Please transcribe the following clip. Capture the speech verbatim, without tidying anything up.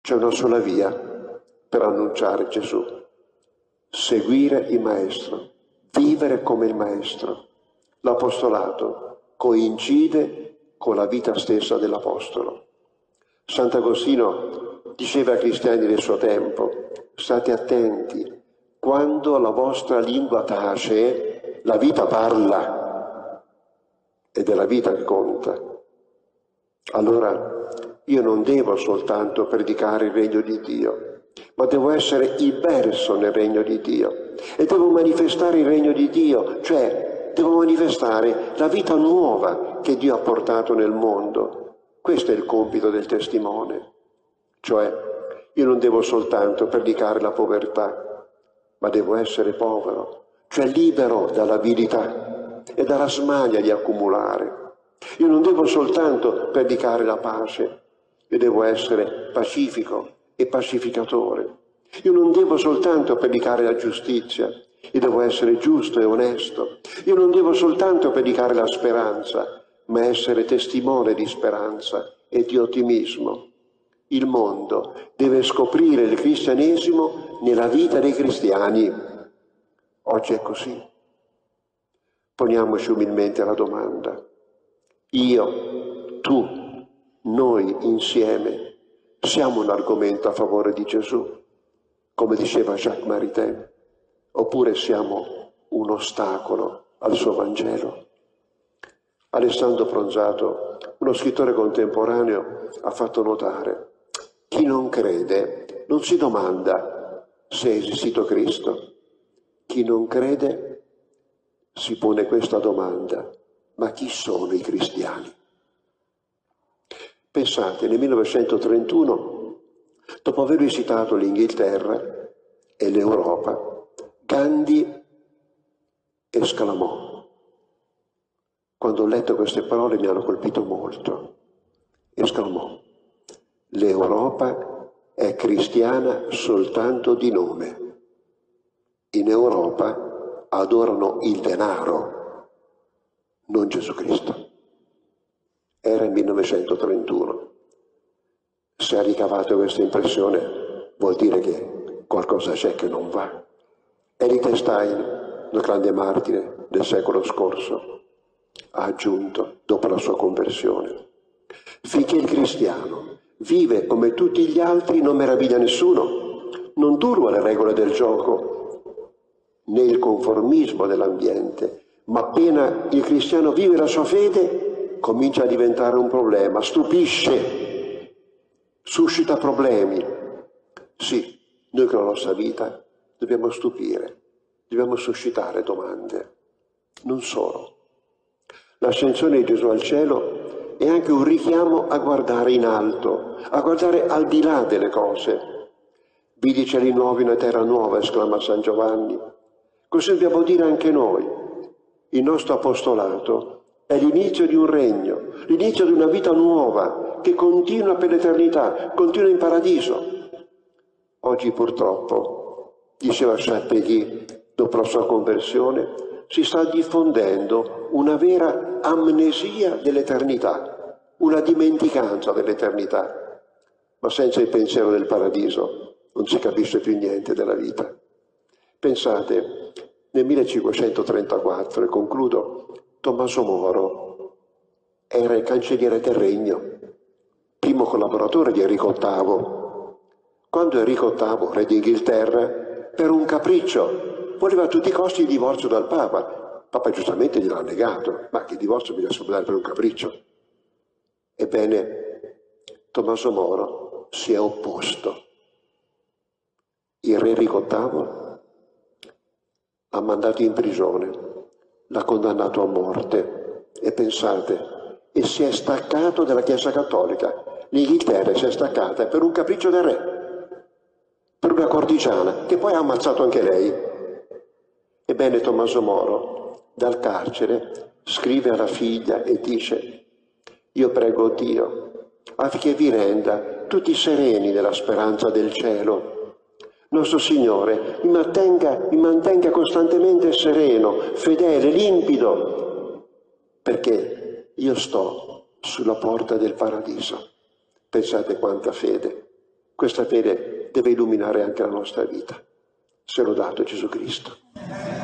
C'è una sola via per annunciare Gesù: seguire il Maestro, vivere come il Maestro. L'apostolato coincide con la vita stessa dell'Apostolo. Sant'Agostino diceva ai cristiani del suo tempo: state attenti, quando la vostra lingua tace, la vita parla, ed è la vita che conta. Allora io non devo soltanto predicare il regno di Dio, ma devo essere immerso nel regno di Dio e devo manifestare il regno di Dio, cioè devo manifestare la vita nuova che Dio ha portato nel mondo. Questo è il compito del testimone. Cioè, io non devo soltanto predicare la povertà, ma devo essere povero, cioè libero dall'avidità e dalla smania di accumulare. Io non devo soltanto predicare la pace, io devo essere pacifico e pacificatore. Io non devo soltanto predicare la giustizia, io devo essere giusto e onesto. Io non devo soltanto predicare la speranza, ma essere testimone di speranza e di ottimismo. Il mondo deve scoprire il cristianesimo nella vita dei cristiani. Oggi è così. Poniamoci umilmente la domanda: io, tu, noi insieme siamo un argomento a favore di Gesù, come diceva Jacques Maritain, oppure siamo un ostacolo al suo Vangelo? Alessandro Pronzato, uno scrittore contemporaneo, ha fatto notare: chi non crede non si domanda se è esistito Cristo. Chi non crede si pone questa domanda: ma chi sono i cristiani? Pensate, nel millenovecentotrentuno, dopo aver visitato l'Inghilterra e l'Europa, Gandhi esclamò: quando ho letto queste parole mi hanno colpito molto, esclamò: l'Europa è cristiana soltanto di nome. In Europa adorano il denaro, non Gesù Cristo. Era il millenovecentotrentuno. Se ha ricavato questa impressione, vuol dire che qualcosa c'è che non va. Edith Stein, una grande martire del secolo scorso, ha aggiunto, dopo la sua conversione: finché il cristiano vive come tutti gli altri non meraviglia nessuno, non turba le regole del gioco né il conformismo dell'ambiente, ma appena il cristiano vive la sua fede comincia a diventare un problema, stupisce, suscita problemi. Sì, noi con la nostra vita dobbiamo stupire, dobbiamo suscitare domande. Non solo. L'ascensione di Gesù al cielo è anche un richiamo a guardare in alto, a guardare al di là delle cose. Vidi cieli nuovi, una terra nuova, esclama San Giovanni. Così dobbiamo dire anche noi. Il nostro apostolato è l'inizio di un regno, l'inizio di una vita nuova che continua per l'eternità, continua in paradiso. Oggi purtroppo, diceva Champéguy dopo la sua conversione, si sta diffondendo una vera amnesia dell'eternità, una dimenticanza dell'eternità, ma senza il pensiero del paradiso non si capisce più niente della vita. Pensate, nel millecinquecentotrentaquattro, e concludo, Tommaso Moro era il cancelliere del regno, primo collaboratore di Enrico ottavo. Quando Enrico ottavo, re d'Inghilterra, per un capriccio voleva a tutti i costi il divorzio dal Papa. Papa giustamente gliel'ha negato, ma che divorzio bisogna subire per un capriccio? Ebbene, Tommaso Moro si è opposto. Il re Enrico ottavo l'ha mandato in prigione, l'ha condannato a morte e pensate, e si è staccato dalla Chiesa Cattolica. L'Inghilterra si è staccata per un capriccio del re, per una cortigiana, che poi ha ammazzato anche lei. Ebbene, Tommaso Moro, dal carcere, scrive alla figlia e dice: io prego Dio affinché vi renda tutti sereni nella speranza del cielo. Nostro Signore mi mantenga, mi mantenga costantemente sereno, fedele, limpido, perché io sto sulla porta del paradiso. Pensate quanta fede, questa fede deve illuminare anche la nostra vita. Se l'ho dato Gesù Cristo.